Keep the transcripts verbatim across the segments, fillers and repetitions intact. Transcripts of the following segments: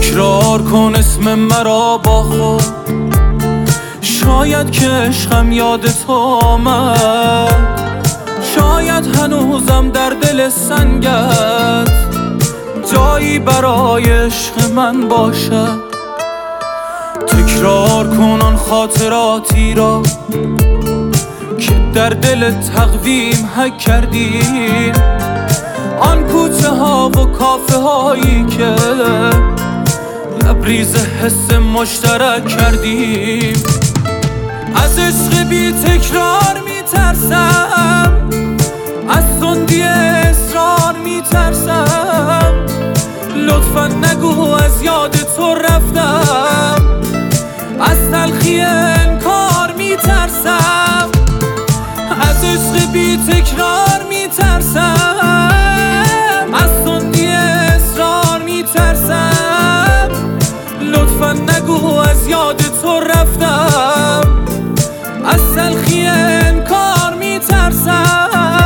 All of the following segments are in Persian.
تکرار کن اسم مرا با خود، شاید که عشقم یاد تو آمد، شاید هنوزم در دل سنگت جایی برای عشق من باشد. تکرار کن آن خاطراتی را که در دل تقویم حک کردیم، آن کوچه ها و کافه هایی که لبریز حس مشترک کردیم. از عشق بی تکرار می ترسم، از تندی اصرار می ترسم، لطفا نگو از یاد تو رفتم، از تلخی انکار می ترسم. از عشق بی تکرار می ترسم، از تندی اصرار می ترسم، لطفا نگو از یاد تو رفتم، از تلخی انکار می ترسم.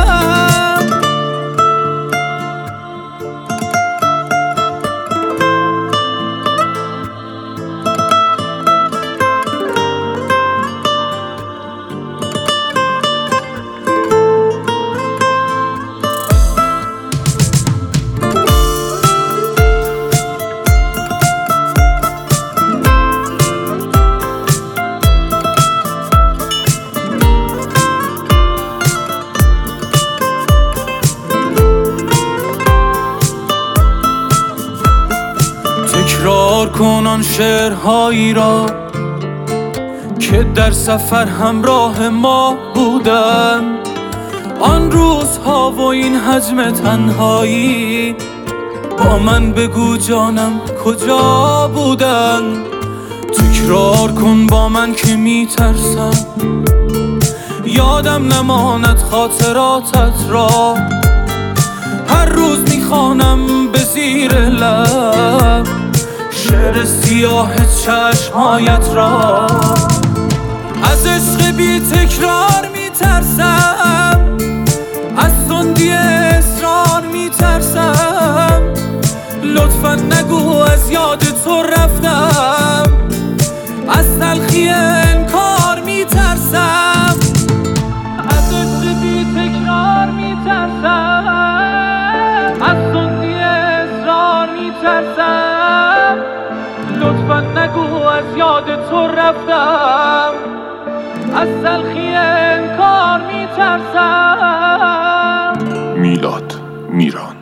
تکرار کن آن شعرهایی را که در سفر همراه ما بودن، آن روزها و این حجم تنهایی، با من بگو جانم کجا بودن. تکرار کن با من که می ترسم یادم نماند خاطراتت را، هر روز می خوانم به زیر لب شعر سیاه چشمهایت را. از عشق بی تکرار می ترسم، از تندی اصرار می ترسم، لطفا نگو از یاد تو رفتم، از تلخی انکار می ترسم. از عشق بی تکرار می ترسم، از تندی اصرار می ترسم، لطفا نگو از یاد تو رفتم، از تلخی انکار می ترسم. میلاد میران.